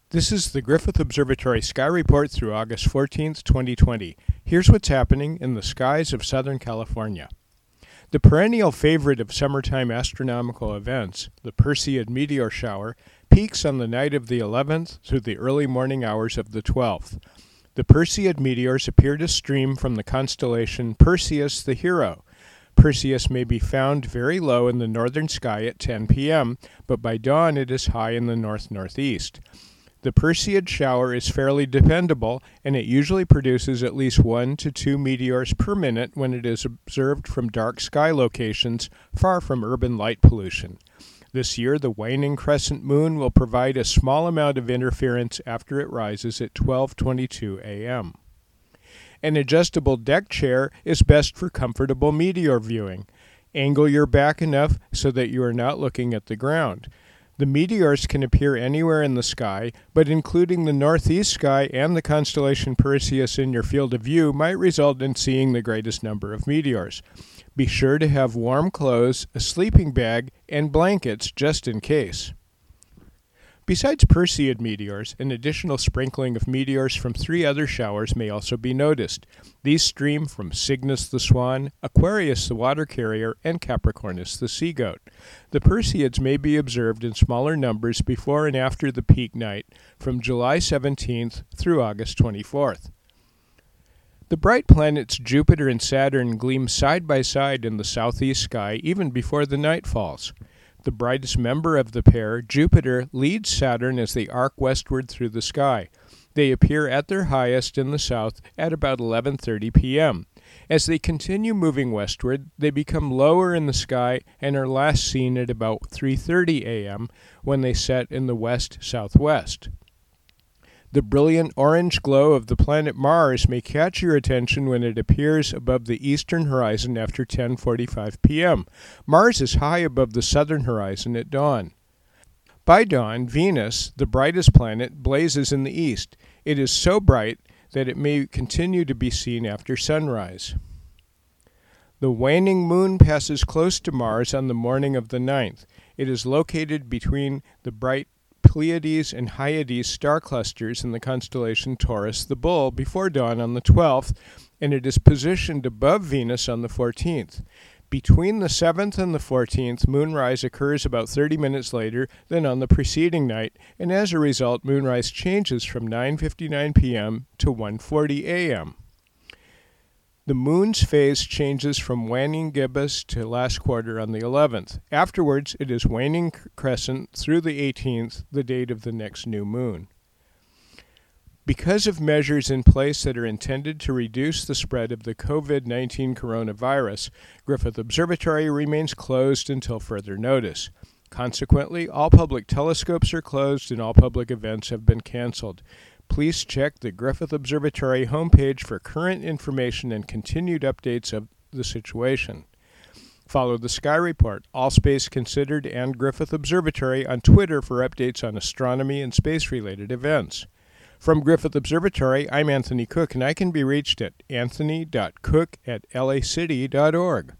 This is the Griffith Observatory Sky Report through August 14th, 2020. Here's what's happening in the skies of Southern California. The perennial favorite of summertime astronomical events, the Perseid meteor shower, peaks on the night of the 11th through the early morning hours of the 12th. The Perseid meteors appear to stream from the constellation Perseus the Hero. Perseus may be found very low in the northern sky at 10 p.m., but by dawn it is high in the north-northeast. The Perseid shower is fairly dependable, and it usually produces at least 1 to 2 meteors per minute when it is observed from dark sky locations far from urban light pollution. This year, the waning crescent moon will provide a small amount of interference after it rises at 12:22 a.m. An adjustable deck chair is best for comfortable meteor viewing. Angle your back enough so that you are not looking at the ground. The meteors can appear anywhere in the sky, but including the northeast sky and the constellation Perseus in your field of view might result in seeing the greatest number of meteors. Be sure to have warm clothes, a sleeping bag, and blankets just in case. Besides Perseid meteors, an additional sprinkling of meteors from 3 other showers may also be noticed. These stream from Cygnus the Swan, Aquarius the Water Carrier, and Capricornus the Sea Goat. The Perseids may be observed in smaller numbers before and after the peak night, from July 17th through August 24th. The bright planets Jupiter and Saturn gleam side by side in the southeast sky even before the night falls. The brightest member of the pair, Jupiter, leads Saturn as they arc westward through the sky. They appear at their highest in the south at about 11:30 p.m. As they continue moving westward, they become lower in the sky and are last seen at about 3:30 a.m. when they set in the west-southwest. The brilliant orange glow of the planet Mars may catch your attention when it appears above the eastern horizon after 10:45 p.m. Mars is high above the southern horizon at dawn. By dawn, Venus, the brightest planet, blazes in the east. It is so bright that it may continue to be seen after sunrise. The waning moon passes close to Mars on the morning of the 9th. It is located between the bright Pleiades and Hyades star clusters in the constellation Taurus the Bull before dawn on the 12th, and it is positioned above Venus on the 14th. Between the 7th and the 14th, moonrise occurs about 30 minutes later than on the preceding night, and as a result, moonrise changes from 9:59 p.m. to 1:40 a.m. The moon's phase changes from waning gibbous to last quarter on the 11th. Afterwards, it is waning crescent through the 18th, the date of the next new moon. Because of measures in place that are intended to reduce the spread of the COVID-19 coronavirus, Griffith Observatory remains closed until further notice. Consequently, all public telescopes are closed and all public events have been canceled. Please check the Griffith Observatory homepage for current information and continued updates of the situation. Follow the Sky Report, All Space Considered, and Griffith Observatory on Twitter for updates on astronomy and space-related events. From Griffith Observatory, I'm Anthony Cook, and I can be reached at anthony.cook@lacity.org.